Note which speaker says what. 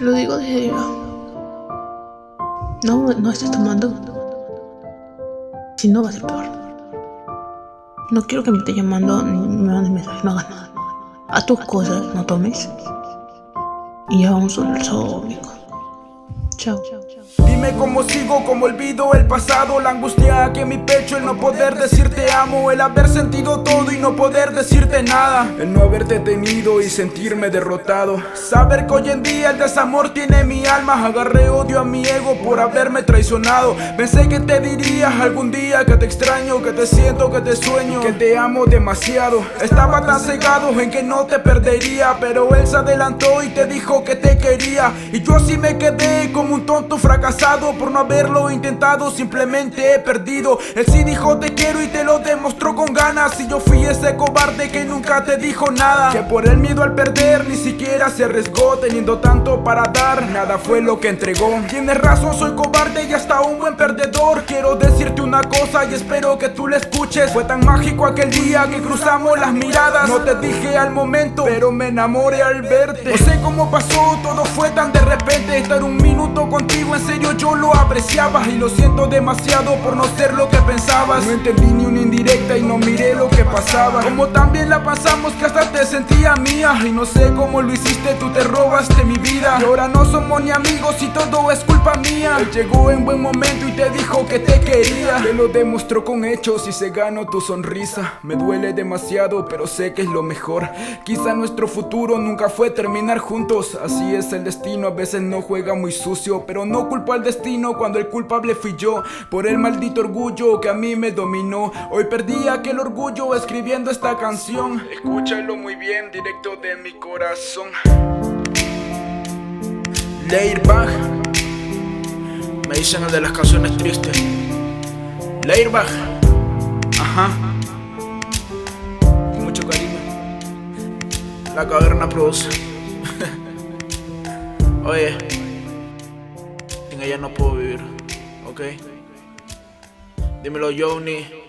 Speaker 1: Lo digo de serio. No estés tomando. Si no, va a ser peor. No quiero que me estés llamando ni me mandes mensajes, no hagas nada. Haz tus cosas, no tomes. Y ya vamos a sol, amigo. Chao.
Speaker 2: Dime cómo sigo, cómo olvido el pasado. La angustia aquí en mi pecho, el no poder decirte amo. El haber sentido todo y no poder decirte nada. El no haberte tenido y sentirme derrotado. Saber que hoy en día el desamor tiene mi alma. Agarré odio a mi ego por haberme traicionado. Pensé que te dirías algún día que te extraño, que te siento, que te sueño, que te amo demasiado. Estaba tan cegado en que no te perdería, pero él se adelantó y te dijo que te quería. Y yo así me quedé como un tonto fracasado por no haberlo intentado, simplemente he perdido. Él sí dijo te quiero y te lo demostró con ganas. Y yo fui ese cobarde que nunca te dijo nada, que por el miedo al perder ni siquiera se arriesgó. Teniendo tanto para dar, nada fue lo que entregó. Tienes razón, soy cobarde y hasta un buen perdedor. Quiero decirte una cosa y espero que tú la escuches. Fue tan mágico aquel día que cruzamos las miradas. No te dije al momento, pero me enamoré al verte. No sé cómo pasó, todo fue tan de repente. Estar un minuto contigo, en serio yo lo apreciaba. Y lo siento demasiado por no ser lo que pensabas. No entendí ni una indirecta y no miré lo que pasaba. Como también la pasamos que hasta te sentía mía. Y no sé cómo lo hiciste, tú te robaste mi vida. Y ahora no somos ni amigos y todo es culpa mía. Él llegó en buen momento y te dijo que te quería. Te lo demostró con hechos y se ganó tu sonrisa. Me duele demasiado pero sé que es lo mejor. Quizá nuestro futuro nunca fue terminar juntos. Así es el destino, a veces no juega muy sucio. Pero no culpo al destino cuando el culpable fui yo. Por el maldito orgullo que a mí me dominó. Hoy perdí aquel orgullo escribiendo esta canción. Escúchalo muy bien, directo de mi corazón. Leirbach, me dicen el de las canciones tristes. Leirbach, ajá, con mucho cariño. La Caverna produce. Oye, sin ella no puedo vivir, ¿ok? Dímelo, Johnny.